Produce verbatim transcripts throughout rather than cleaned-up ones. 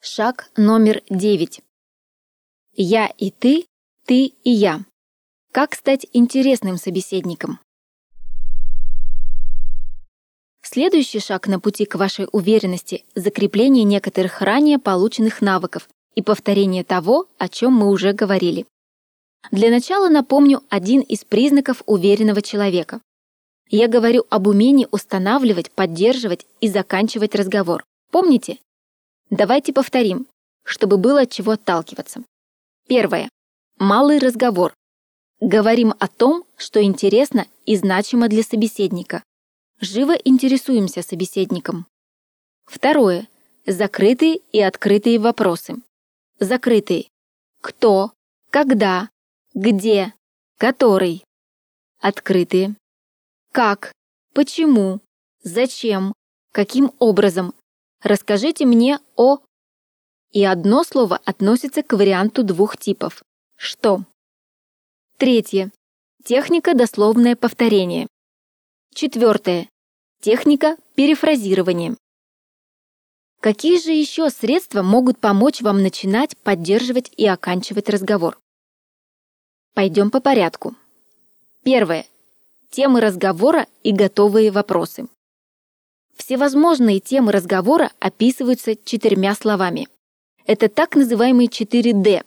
Шаг номер девять. Я и ты, ты и я. Как стать интересным собеседником? Следующий шаг на пути к вашей уверенности – закрепление некоторых ранее полученных навыков и повторение того, о чем мы уже говорили. Для начала напомню один из признаков уверенного человека. Я говорю об умении устанавливать, поддерживать и заканчивать разговор. Помните? Давайте повторим, чтобы было от чего отталкиваться. Первое. Малый разговор. Говорим о том, что интересно и значимо для собеседника. Живо интересуемся собеседником. Второе. Закрытые и открытые вопросы. Закрытые. Кто, когда, где, который. Открытые. Как, почему, зачем, каким образом. Расскажите мне о... И одно слово относится к варианту двух типов. Что? Третье. Техника дословное повторение. Четвертое. Техника перефразирования. Какие же еще средства могут помочь вам начинать, поддерживать и оканчивать разговор? Пойдем по порядку. Первое. Темы разговора и готовые вопросы. Всевозможные темы разговора описываются четырьмя словами. Это так называемые четыре дэ.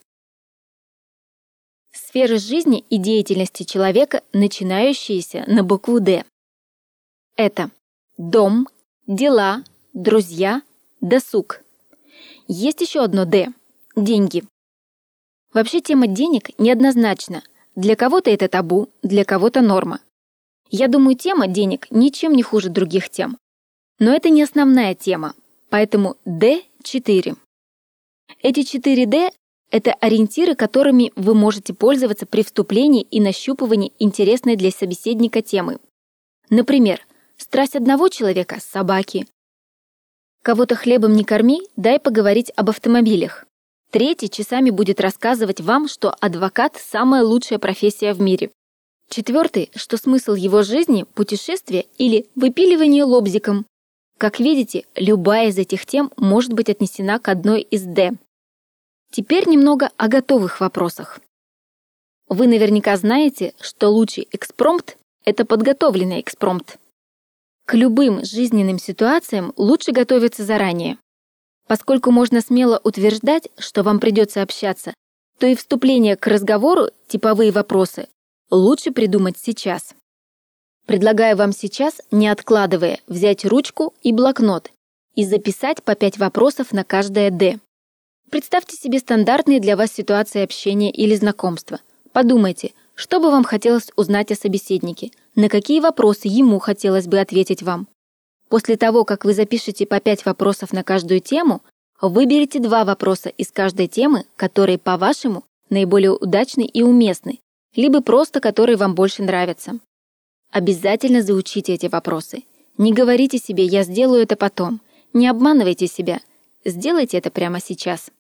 Сферы жизни и деятельности человека, начинающиеся на букву «Д». Это дом, дела, друзья, досуг. Есть еще одно «Д» – деньги. Вообще тема денег неоднозначна. Для кого-то это табу, для кого-то норма. Я думаю, тема денег ничем не хуже других тем. Но это не основная тема, поэтому дэ четыре. Эти четыре дэ – это ориентиры, которыми вы можете пользоваться при вступлении и нащупывании интересной для собеседника темы. Например, страсть одного человека – собаки. Кого-то хлебом не корми, дай поговорить об автомобилях. Третий часами будет рассказывать вам, что адвокат – самая лучшая профессия в мире. Четвертый, что смысл его жизни – путешествие или выпиливание лобзиком. Как видите, любая из этих тем может быть отнесена к одной из «Д». Теперь немного о готовых вопросах. Вы наверняка знаете, что лучший экспромт – это подготовленный экспромт. К любым жизненным ситуациям лучше готовиться заранее. Поскольку можно смело утверждать, что вам придется общаться, то и вступление к разговору, типовые вопросы, лучше придумать сейчас. Предлагаю вам сейчас, не откладывая, взять ручку и блокнот и записать по пять вопросов на каждое «Д». Представьте себе стандартные для вас ситуации общения или знакомства. Подумайте, что бы вам хотелось узнать о собеседнике, на какие вопросы ему хотелось бы ответить вам. После того, как вы запишете по пять вопросов на каждую тему, выберите два вопроса из каждой темы, которые, по-вашему, наиболее удачны и уместны, либо просто которые вам больше нравятся. Обязательно заучите эти вопросы. Не говорите себе «я сделаю это потом». Не обманывайте себя. Сделайте это прямо сейчас.